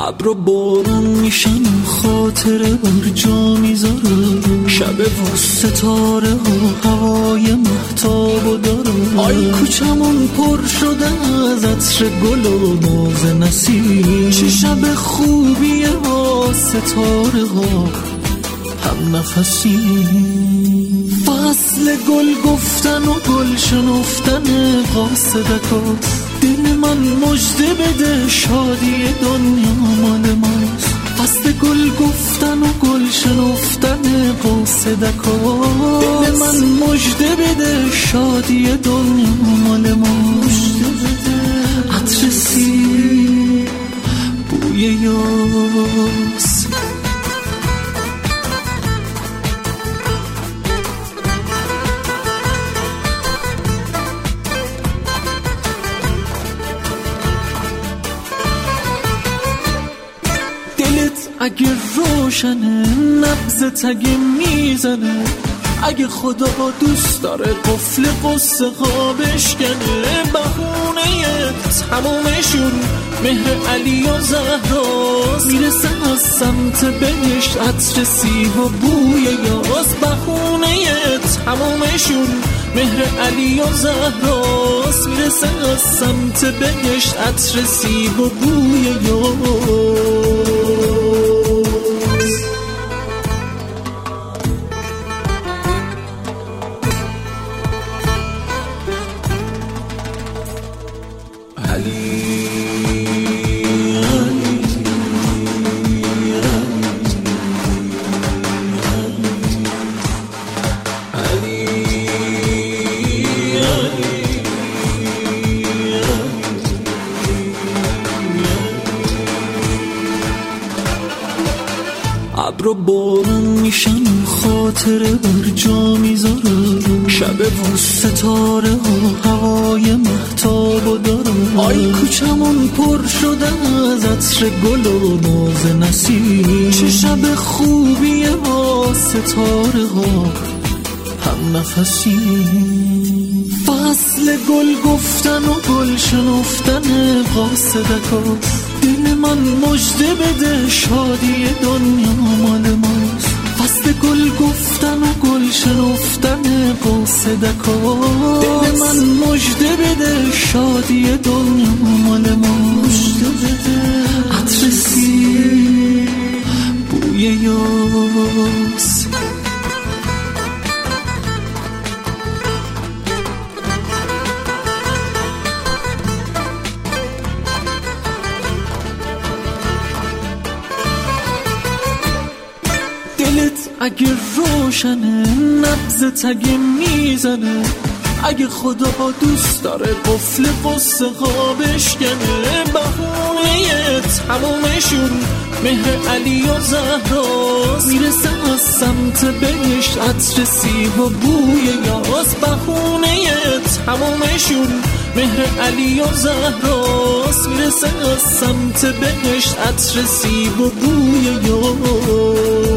ابر و بارون میشن خاطره بر جا میذارم، شب و ستاره ها هوای مهتاب و دارم. آی کوچمون پر شده از عطر گل و ناز نسیم، چه شب خوبیه با ستاره ها هم نفسیم. فصل گل گفتن و گل شنفتن قاصدکاست، دل من مژده بده شادی دنیا مال ماست. فصل گل گفتن و گل شنفتن قاصدکاست، دل من مژده بده شادی دنیا مال ماست. عطر سیر بوی یاس، اگه روشنه نبضت اگه میزنه، اگه خدا دوست داره قفل قصه ها بشکنه. بهونه تمومشون مهر علی و زهراست، میرسه از سمت بهشت عطر سیب و بوی یاس. بهونه تمومشون مهر علی و زهراست، میرسه از سمت بهشت عطر سیب و بوی یاس. ابر و بارون میشن خاطره بر جا میذارم، شب و ستاره ها هوای مهتاب و دارم. آی کوچمون پر شده از عطر گل و ناز نسیم، چه شب خوبیه با ستاره ها هم نفسیم. فصل گل گفتن و گل شنفتن قاصدکاست، دل من مژده بده شادی دنیا مال ماست. فصل گل گفتن و گل شنفتن قاصدکاست، دل من مژده بده شادی دنیا مال ماست. عطر سیر بوی یاس، اگه روشنه نبضت اگه میزنه، اگه خدا دوست داره قفل قصه ها بشکنه. بهونه تمومشون مهر علی و زهراست، میرسه از سمت بهشت عطر سیب و بوی یاس. بهونه تمومشون مهر علی و زهراست، میرسه از سمت بهشت عطر سیب و بوی یاس.